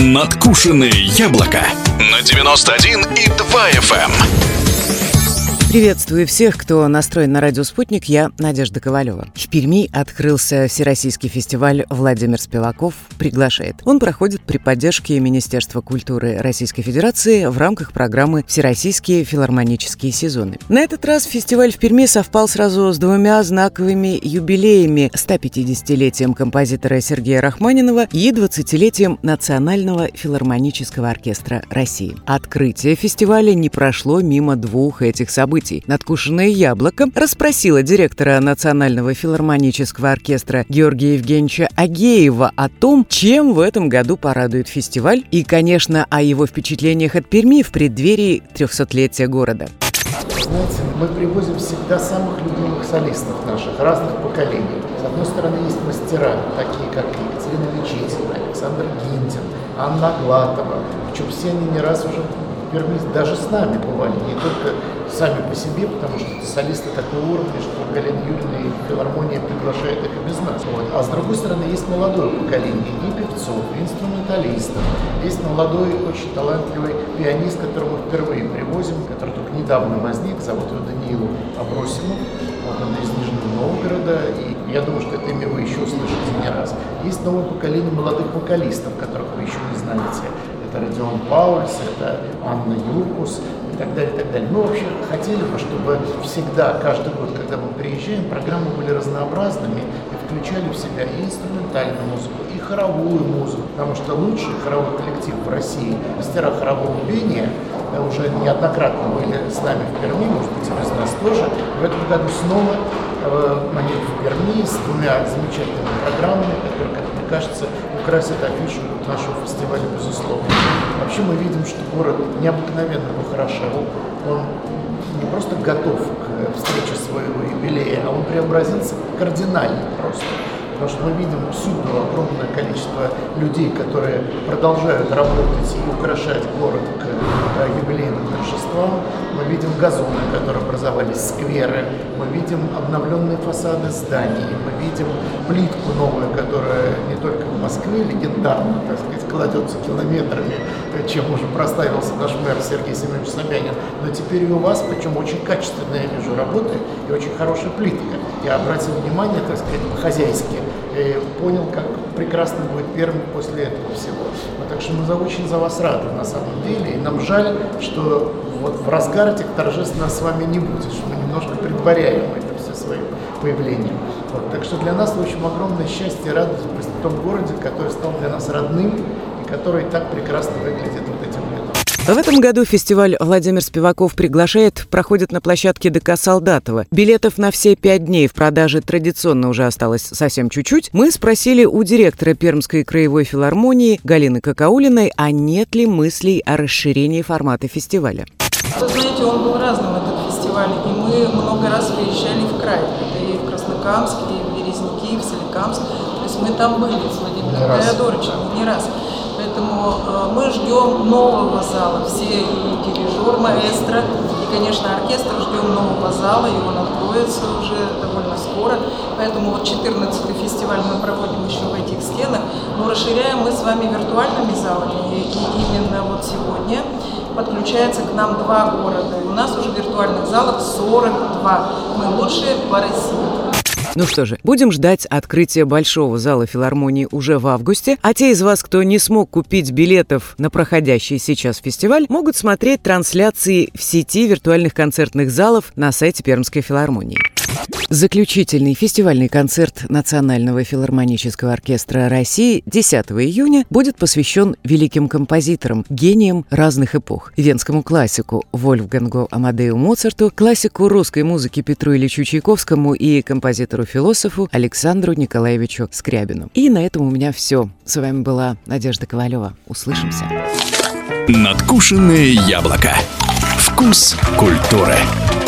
Надкушенное яблоко на 91,2 FM. Приветствую всех, кто настроен на радио «Спутник». Я Надежда Ковалева. В Перми открылся Всероссийский фестиваль «Владимир Спиваков приглашает». Он проходит при поддержке Министерства культуры Российской Федерации в рамках программы «Всероссийские филармонические сезоны». На этот раз фестиваль в Перми совпал сразу с двумя знаковыми юбилеями: 150-летием композитора Сергея Рахманинова и 20-летием Национального филармонического оркестра России. Открытие фестиваля не прошло мимо двух этих событий. «Надкушенное яблоко» расспросила директора Национального филармонического оркестра Георгия Евгеньевича Агеева о том, чем в этом году порадует фестиваль, и, конечно, о его впечатлениях от Перми в преддверии 300-летия города. Знаете, мы привозим всегда самых любимых солистов наших, разных поколений. С одной стороны, есть мастера, такие как Екатерина Лечетина, Александр Гиндин, Анна Аглатова. Причем все они не раз уже в Перми даже с нами бывали, не только сами по себе, потому что это солисты такого уровня, что Галина Юрьевна и филармония приглашает их и без нас. А с другой стороны, есть молодое поколение и певцов, и инструменталистов. Есть молодой, очень талантливый пианист, которого мы впервые привозим, который только недавно возник, зовут его Даниил Абросимов. Он из Нижнего Новгорода, и я думаю, что это имя вы еще услышите не раз. Есть новое поколение молодых вокалистов, которых вы еще не знаете. Это Родион Паульс, это Анна Юркус и так далее, и так далее. Мы вообще хотели бы, чтобы всегда, каждый год, когда мы приезжаем, программы были разнообразными и включали в себя и инструментальную музыку, и хоровую музыку, потому что лучший хоровой коллектив в России, мастера хорового пения, уже неоднократно были с нами в Перми, может быть, и без нас тоже. В этом году снова они в Перми с двумя замечательными программами, которые, как мне кажется, украсят афишу нашего фестиваля, безусловно. Вообще мы видим, что город необыкновенно похорошел. Он не просто готов к встрече своего юбилея, а он преобразился кардинально просто. Потому что мы видим всюду огромное количество людей, которые продолжают работать и украшать город к юбилейным торжествам. Мы видим газоны, которые образовались, скверы. Мы видим обновленные фасады зданий. Мы видим плитку новую, которая не только в Москве легендарно, так сказать, кладется километрами, чем уже прославился наш мэр Сергей Семенович Собянин. Но теперь и у вас, причем очень качественная, я вижу, работа и очень хорошая плитка. Я обратил внимание, так сказать, по-хозяйски, и понял, как прекрасно будет Пермь после этого всего. Так что мы очень за вас рады на самом деле. И нам жаль, что вот в разгар этих торжеств нас с вами не будет, что мы немножко предваряем это все своим появлением. Так что для нас, в общем, огромное счастье и радость быть в том городе, который стал для нас родным и который так прекрасно выглядит вот этим летом. В этом году фестиваль «Владимир Спиваков приглашает» проходит на площадке ДК Солдатова. Билетов на все 5 дней в продаже традиционно уже осталось совсем чуть-чуть. Мы спросили у директора Пермской краевой филармонии Галины Какаулиной, а нет ли мыслей о расширении формата фестиваля. Вы знаете, он был разным, этот фестиваль, и мы много раз выезжали в край. Это и в Краснокамск, и в Березники, и в Соликамск. То есть мы там были с Владимиром Теодоровичем не раз. Поэтому мы ждем нового зала, все и дирижер, маэстро, и, конечно, оркестр ждем нового зала, и он откроется уже довольно скоро. Поэтому вот 14-й фестиваль мы проводим еще в этих стенах, но расширяем мы с вами виртуальными залами, и именно вот сегодня подключается к нам 2 города. И у нас уже виртуальных залов 42. Мы лучшие по России. Ну что же, будем ждать открытия большого зала филармонии уже в августе, а те из вас, кто не смог купить билетов на проходящий сейчас фестиваль, могут смотреть трансляции в сети виртуальных концертных залов на сайте Пермской филармонии. Заключительный фестивальный концерт Национального филармонического оркестра России 10 июня будет посвящен великим композиторам, гениям разных эпох. Венскому классику Вольфгангу Амадею Моцарту, классику русской музыки Петру Ильичу Чайковскому и композитору-философу Александру Николаевичу Скрябину. И на этом у меня все. С вами была Надежда Ковалева. Услышимся. Надкушенное яблоко. Вкус культуры.